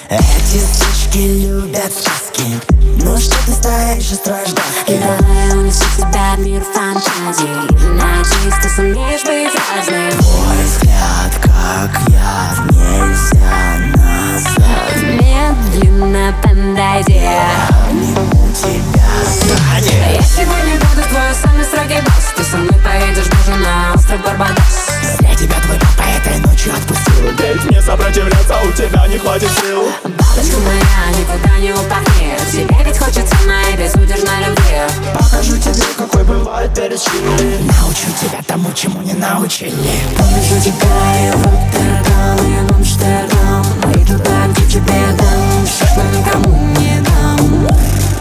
Эти сучки любят сказки. Ну что ты стоишь и строишь доски? Давай унесу тебя в мир фантазий. Надеюсь, ты сумеешь быть разным. Твой взгляд как яд, нельзя назад. Медленно подойди. Обниму тебя сзади. Я сегодня буду твой самый строгий босс. Ты со мной поедешь даже на остров Барбадос. Зря тебя твой папа этой ночью отпустил. Ведь не сопротивляться у тебя не хватит сил. Бабочка моя никуда не упахнет. Тебе ведь хочется моей безудержной любви. Покажу тебе, какой бывает перед чили. Научу тебя тому, чему не научили. Повезу тебя и в Роттердам, и в Амстердам, и туда, где тебе дам все, что никому не дам.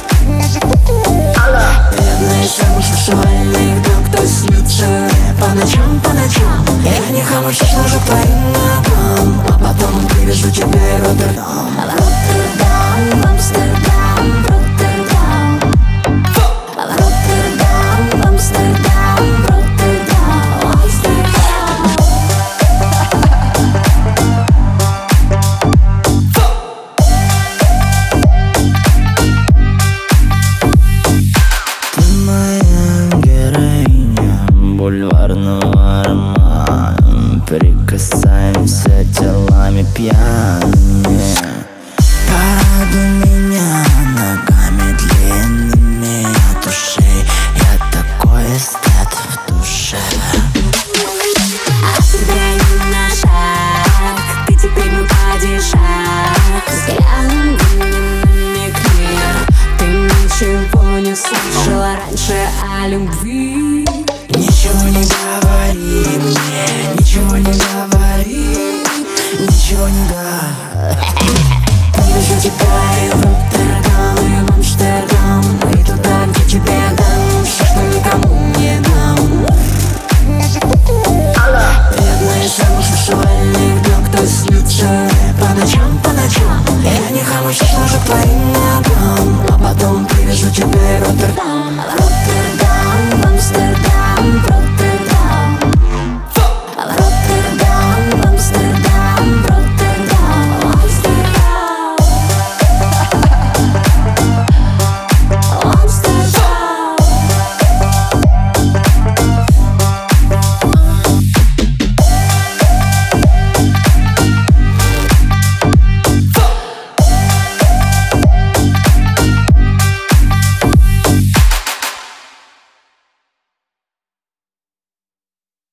Бедный сексуальный кто снится по ночам, по ночам. Я не хамусь, сложу к твоим ногам, а потом привезу тебя в Роттердам. Роттердам, Амстердам, Роттердам. Роттердам, Амстердам, Роттердам, Амстердам. Ты моя героиня бульварного романа. Прикасаемся телами пьяными. Порадуй меня ногами длинными от ушей. Я такой эстет в душе. Отступаем на шаг, ты теперь мой падишах. Взглядом намекни, ты ничего не слышала раньше о любви. Ничего не говори мне, ничего не говори, ничего не говори. Повезу тебя и в Роттердам, и в Амстердам, и туда, где тебе дам все, что никому не дам. Бедный сексуальный кто снится по ночам, по ночам. Я не хамусь, сложу к твоим ногам, а потом привезу тебя в Роттердам.